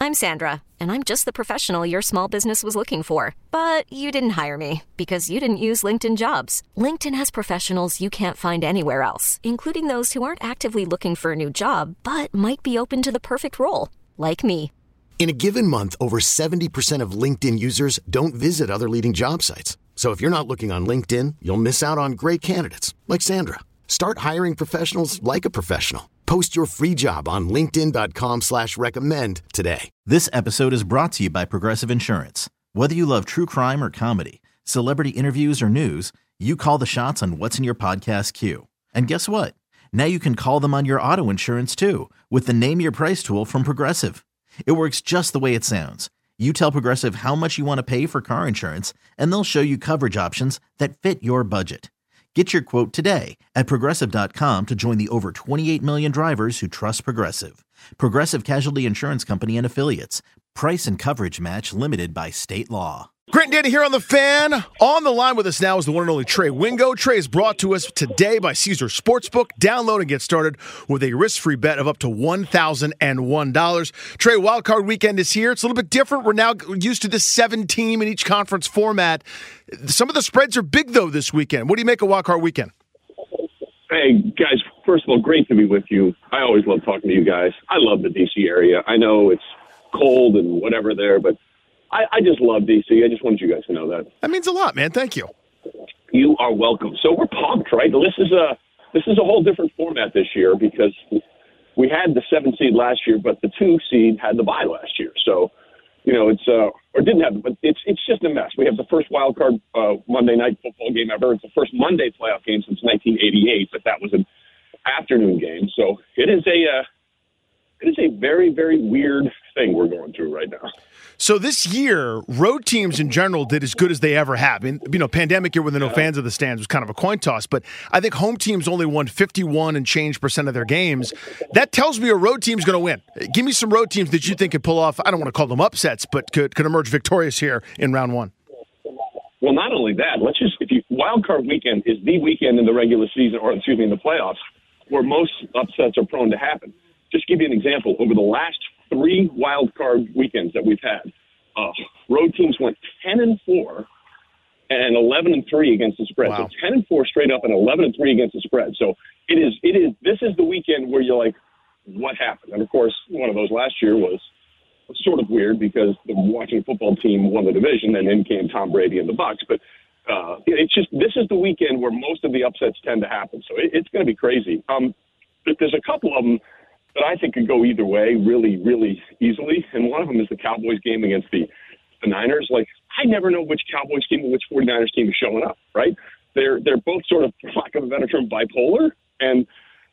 I'm Sandra, and I'm just the professional your small business was looking for. But you didn't hire me because you didn't use LinkedIn Jobs. LinkedIn has professionals you can't find anywhere else, including those who aren't actively looking for a new job, but might be open to the perfect role, like me. In a given month, over 70% of LinkedIn users don't visit other leading job sites. So if you're not looking on LinkedIn, you'll miss out on great candidates like Sandra. Start hiring professionals like a professional. Post your free job on linkedin.com/recommend today. This episode is brought to you by Progressive Insurance. Whether you love true crime or comedy, celebrity interviews or news, you call the shots on what's in your podcast queue. And guess what? Now you can call them on your auto insurance too with the Name Your Price tool from Progressive. It works just the way it sounds. You tell Progressive how much you want to pay for car insurance, and they'll show you coverage options that fit your budget. Get your quote today at Progressive.com to join the over 28 million drivers who trust Progressive. Progressive Casualty Insurance Company and Affiliates. Price and coverage match limited by state law. Grant and Danny here on The Fan. On the line with us now is the one and only Trey Wingo. Trey is brought to us today by Caesar Sportsbook. Download and get started with a risk-free bet of up to $1,001. Trey, wildcard weekend is here. It's a little bit different. We're now used to this 7-team in each conference format. Some of the spreads are big, though, this weekend. What do you make of wildcard weekend? Hey, guys, first of all, great to be with you. I always love talking to you guys. I love the D.C. area. I know it's cold and whatever there, but I just love D.C. I just wanted you guys to know that. That means a lot, man. Thank you. You are welcome. So we're pumped, right? This is a whole different format this year because we had the 7 seed last year, but the 2 seed had the bye last year. So, it's or didn't have, but it's just a mess. We have the first wild card Monday night football game ever. It's the first Monday playoff game since 1988, but that was an afternoon game. So it is a very, very weird thing we're going through right now. So this year, road teams in general did as good as they ever have. I mean, pandemic year with no fans of the stands was kind of a coin toss, but I think home teams only won 51% and change of their games. That tells me a road team's going to win. Give me some road teams that you think could pull off, I don't want to call them upsets, but could emerge victorious here in round one. Well, not only that, wild card weekend is the weekend in the regular season, in the playoffs, where most upsets are prone to happen. Just to give you an example, over the last 3 wild card weekends that we've had, road teams went 10-4 and 11-3 against the spread. Wow. So 10-4 straight up and 11-3 against the spread. So this is the weekend where you're like, what happened? And of course, one of those last year was sort of weird because the Washington football team won the division and in came Tom Brady and the Bucs. But this is the weekend where most of the upsets tend to happen. So it's going to be crazy. But there's a couple of them that I think could go either way really, really easily. And one of them is the Cowboys game against the Niners. Like, I never know which Cowboys team or which 49ers team is showing up, right? They're both sort of, for lack of a better term, bipolar. And,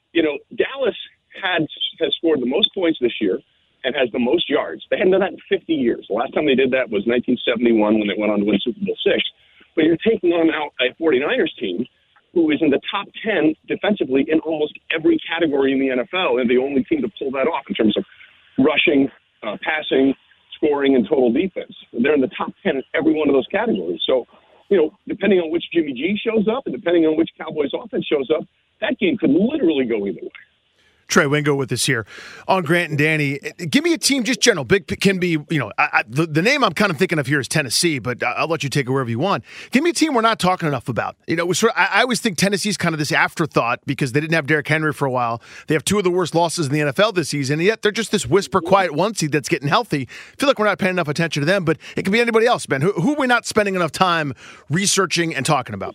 Dallas has scored the most points this year and has the most yards. They hadn't done that in 50 years. The last time they did that was 1971 when they went on to win Super Bowl VI. But you're taking on out a 49ers team who is in the top 10 defensively in almost every category in the NFL, and the only team to pull that off in terms of rushing, passing, scoring, and total defense. They're in the top 10 in every one of those categories. So, depending on which Jimmy G shows up and depending on which Cowboys offense shows up, that game could literally go either way. Trey Wingo with us here on Grant and Danny. Give me a team, just general. Big can be, the name I'm kind of thinking of here is Tennessee, but I'll let you take it wherever you want. Give me a team we're not talking enough about. I always think Tennessee's kind of this afterthought because they didn't have Derrick Henry for a while. They have 2 of the worst losses in the NFL this season, and yet they're just this whisper quiet 1 seed that's getting healthy. I feel like we're not paying enough attention to them, but it could be anybody else, Ben. Who are we not spending enough time researching and talking about?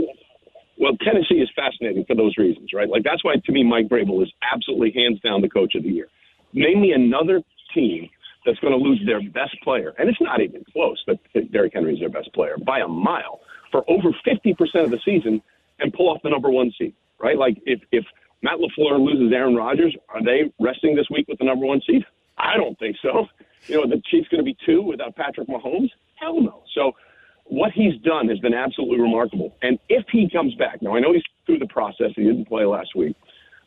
Well, Tennessee is fascinating for those reasons, right? Like, that's why, to me, Mike Vrabel is absolutely hands down the coach of the year. Name me another team that's going to lose their best player, and it's not even close that Derrick Henry is their best player, by a mile, for over 50% of the season and pull off the number 1 seed, right? Like, if Matt LaFleur loses Aaron Rodgers, are they resting this week with the number 1 seed? I don't think so. The Chiefs going to be 2 without Patrick Mahomes? Hell no. So what he's done has been absolutely remarkable. And if he comes back, now I know he's through the process, he didn't play last week,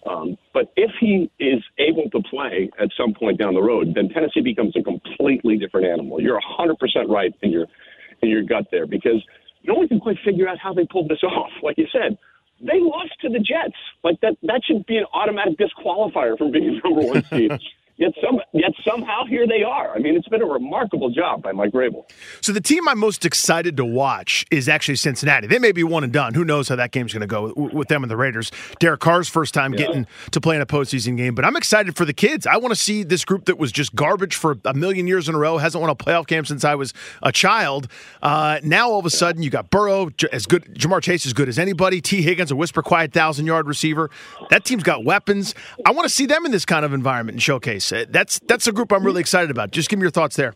but if he is able to play at some point down the road, then Tennessee becomes a completely different animal. You're 100% right in your gut there, because no one can quite figure out how they pulled this off. Like you said, they lost to the Jets. Like that should be an automatic disqualifier from being number 1 seed. Yet somehow here they are. I mean, it's been a remarkable job by Mike Vrabel. So the team I'm most excited to watch is actually Cincinnati. They may be one and done. Who knows how that game's going to go with them and the Raiders. Derek Carr's first time getting to play in a postseason game. But I'm excited for the kids. I want to see this group that was just garbage for a million years in a row, hasn't won a playoff game since I was a child. Now all of a sudden you got Burrow, as good. Jamar Chase as good as anybody. T. Higgins, a whisper quiet 1,000-yard receiver. That team's got weapons. I want to see them in this kind of environment and showcase. That's a group I'm really excited about. Just give me your thoughts there.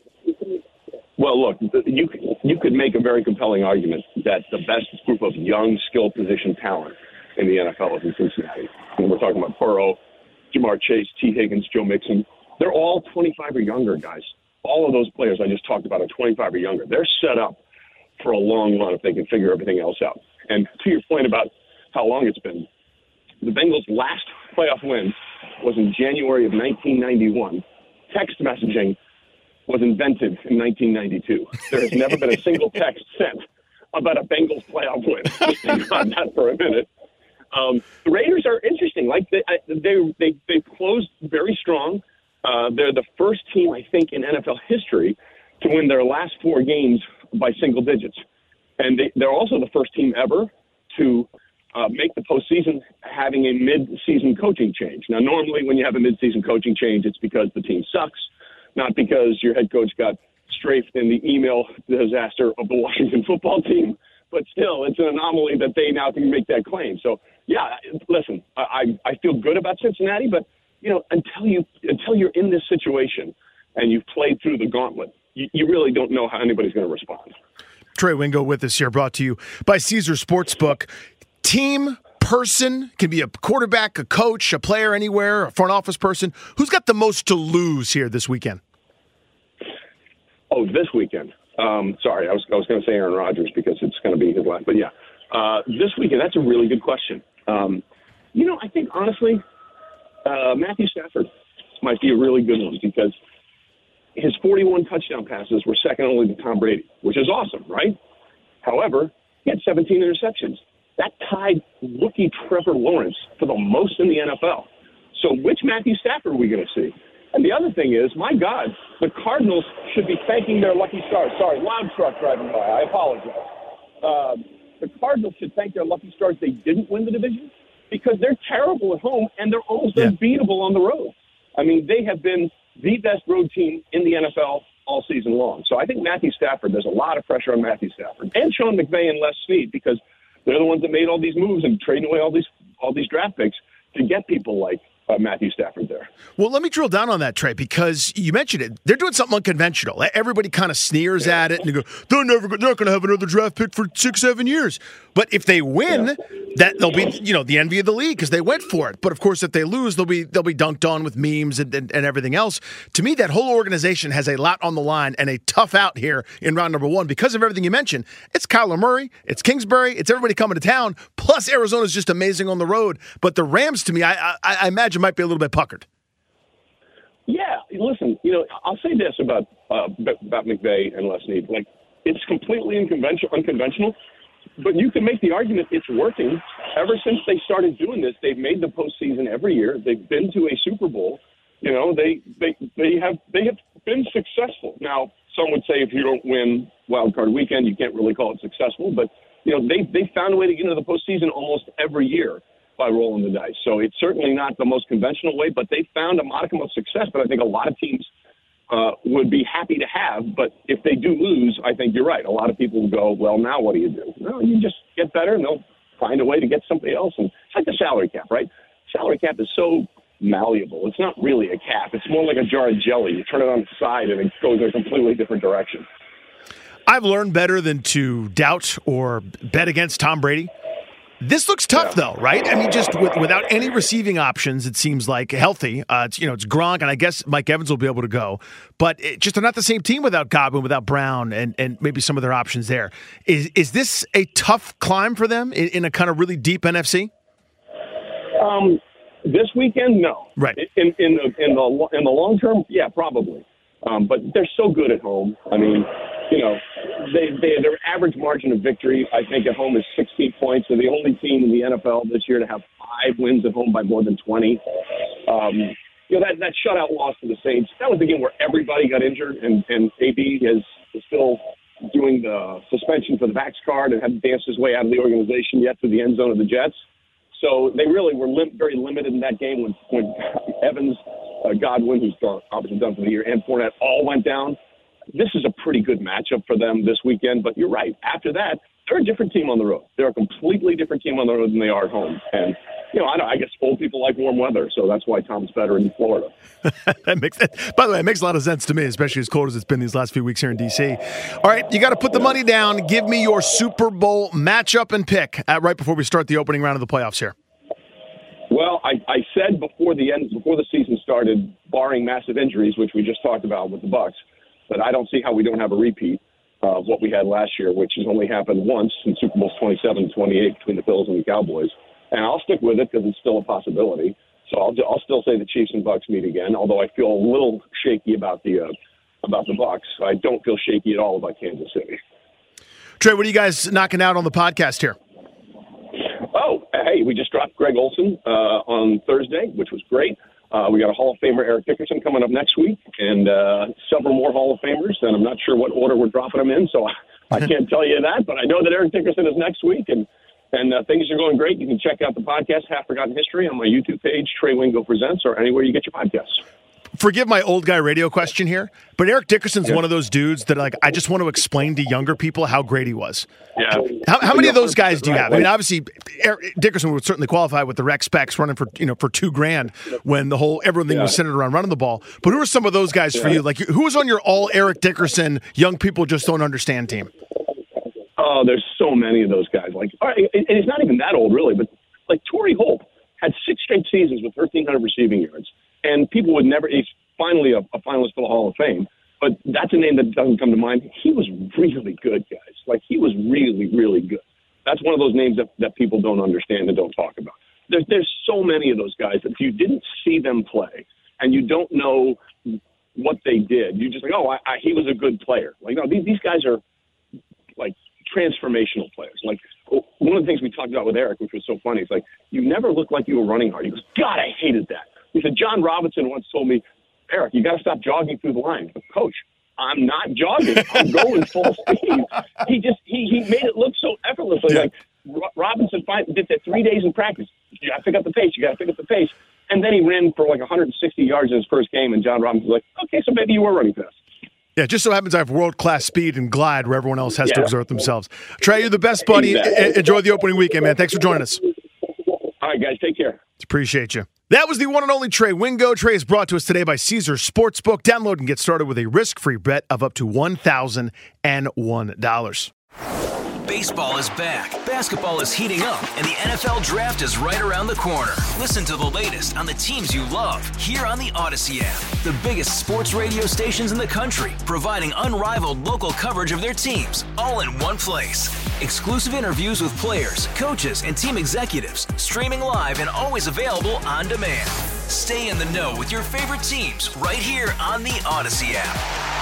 Well, look, you could make a very compelling argument that the best group of young, skill position talent in the NFL is in Cincinnati. And we're talking about Burrow, Jamar Chase, T. Higgins, Joe Mixon. They're all 25 or younger, guys. All of those players I just talked about are 25 or younger. They're set up for a long run if they can figure everything else out. And to your point about how long it's been, the Bengals' last playoff win was in January of 1991. Text messaging was invented in 1992. There has never been a single text sent about a Bengals playoff win. Just think about that for a minute. The Raiders are interesting. Like they closed very strong. They're the first team, I think, in NFL history to win their last 4 games by single digits. And they're also the first team ever to make the postseason having a mid-season coaching change. Now, normally when you have a mid-season coaching change, it's because the team sucks, not because your head coach got strafed in the email disaster of the Washington football team. But still, it's an anomaly that they now can make that claim. So, yeah, listen, I feel good about Cincinnati, but until you're in this situation and you've played through the gauntlet, you really don't know how anybody's going to respond. Trey Wingo with us here, brought to you by Caesar Sportsbook. Team, person, can be a quarterback, a coach, a player anywhere, a front office person. Who's got the most to lose here this weekend? Oh, this weekend. Sorry, I was going to say Aaron Rodgers because it's going to be his last. But, yeah, this weekend, that's a really good question. I think, honestly, Matthew Stafford might be a really good one because his 41 touchdown passes were second only to Tom Brady, which is awesome, right? However, he had 17 interceptions. That tied rookie Trevor Lawrence for the most in the NFL. So which Matthew Stafford are we going to see? And the other thing is, my God, the Cardinals should be thanking their lucky stars. Sorry, loud truck driving by. I apologize. The Cardinals should thank their lucky stars they didn't win the division because they're terrible at home and they're almost unbeatable on the road. I mean, they have been the best road team in the NFL all season long. So I think Matthew Stafford, there's a lot of pressure on Matthew Stafford and Sean McVay and Les Snead because they're the ones that made all these moves and trading away all these draft picks to get people like Matthew Stafford there. Well, let me drill down on that, Trey, because you mentioned it. They're doing something unconventional. Everybody kind of sneers at it and they go, they're not going to have another draft pick for 6-7 years. But if they win, that they'll be the envy of the league because they went for it. But of course, if they lose, they'll be dunked on with memes and everything else. To me, that whole organization has a lot on the line and a tough out here in round number 1 because of everything you mentioned. It's Kyler Murray, it's Kingsbury, it's everybody coming to town. Plus, Arizona's just amazing on the road. But the Rams, to me, I imagine might be a little bit puckered. Yeah, listen, I'll say this about McVay and Les Snead. Like, it's completely unconventional, but you can make the argument it's working. Ever since they started doing this, they've made the postseason every year. They've been to a Super Bowl. They have been successful. Now, some would say if you don't win Wild Card Weekend, you can't really call it successful. But they found a way to get into the postseason almost every year by rolling the dice. So it's certainly not the most conventional way, but they found a modicum of success that I think a lot of teams would be happy to have. But if they do lose, I think you're right. A lot of people will go, well, now what do you do? No, you just get better and they'll find a way to get somebody else. And it's like the salary cap, right? Salary cap is so malleable. It's not really a cap. It's more like a jar of jelly. You turn it on its side and it goes in a completely different direction. I've learned better than to doubt or bet against Tom Brady. This looks tough, though, right? I mean, just without any receiving options, it seems like healthy. It's Gronk, and I guess Mike Evans will be able to go. But they're not the same team without Godwin, without Brown, and maybe some of their options there. Is this a tough climb for them in a kind of really deep NFC? This weekend, no. Right. In the long term, yeah, probably. But they're so good at home. I mean, their average margin of victory, I think, at home is 16 points. They're the only team in the NFL this year to have 5 wins at home by more than 20. that shutout loss to the Saints, that was the game where everybody got injured, and AB is still doing the suspension for the Vax card and hadn't danced his way out of the organization yet to the end zone of the Jets. So they really were very limited in that game when Evans, Godwin, who's obviously done for the year, and Fournette all went down. This is a pretty good matchup for them this weekend. But you're right. After that, they're a different team on the road. They're a completely different team on the road than they are at home. And, I guess old people like warm weather, so that's why Tom's better in Florida. By the way, it makes a lot of sense to me, especially as cold as it's been these last few weeks here in D.C. All right, you got to put the money down. Give me your Super Bowl matchup and pick right before we start the opening round of the playoffs here. Well, I said before the season started, barring massive injuries, which we just talked about with the Bucs, but I don't see how we don't have a repeat of what we had last year, which has only happened once in Super Bowls 27 and 28 between the Bills and the Cowboys. And I'll stick with it because it's still a possibility. So I'll still say the Chiefs and Bucs meet again, although I feel a little shaky about the Bucs. I don't feel shaky at all about Kansas City. Trey, what are you guys knocking out on the podcast here? Oh, hey, we just dropped Greg Olsen on Thursday, which was great. We got a Hall of Famer, Eric Dickerson, coming up next week, and several more Hall of Famers, and I'm not sure what order we're dropping them in, so I can't tell you that, but I know that Eric Dickerson is next week, and things are going great. You can check out the podcast, Half Forgotten History, on my YouTube page, Trey Wingo Presents, or anywhere you get your podcasts. Forgive my old guy radio question here, but Eric Dickerson's one of those dudes that I just want to explain to younger people how great he was. Yeah. How many of those guys do you have? I mean, obviously, Eric Dickerson would certainly qualify with the rec specs running for $2,000 when everything was centered around running the ball. But who are some of those guys for you? Like, who was on your all Eric Dickerson young people just don't understand team? Oh, there's so many of those guys. And he's not even that old, really. But Torrey Holt had 6 straight seasons with 1,300 receiving yards. And people would never – he's finally a finalist for the Hall of Fame. But that's a name that doesn't come to mind. He was really good, guys. He was really, really good. That's one of those names that people don't understand and don't talk about. There's so many of those guys that if you didn't see them play and you don't know what they did, you just he was a good player. These guys are, transformational players. One of the things we talked about with Eric, which was so funny, is you never looked like you were running hard. He goes, God, I hated that. He said, John Robinson once told me, Eric, you got to stop jogging through the line. Coach, I'm not jogging. I'm going full speed. He made it look so effortlessly. Yeah. Robinson did that 3 days in practice. You got to pick up the pace. And then he ran for 160 yards in his first game, and John Robinson was like, okay, so maybe you were running fast. Yeah, it just so happens I have world-class speed and glide where everyone else has to exert themselves. Trey, you're the best, buddy. Exactly. Enjoy the opening weekend, man. Thanks for joining us. All right, guys. Take care. Appreciate you. That was the one and only Trey Wingo. Trey is brought to us today by Caesars Sportsbook. Download and get started with a risk-free bet of up to $1,001. Baseball is back, basketball is heating up, and the NFL Draft is right around the corner. Listen to the latest on the teams you love here on the Odyssey app. The biggest sports radio stations in the country, providing unrivaled local coverage of their teams, all in one place. Exclusive interviews with players, coaches, and team executives, streaming live and always available on demand. Stay in the know with your favorite teams right here on the Odyssey app.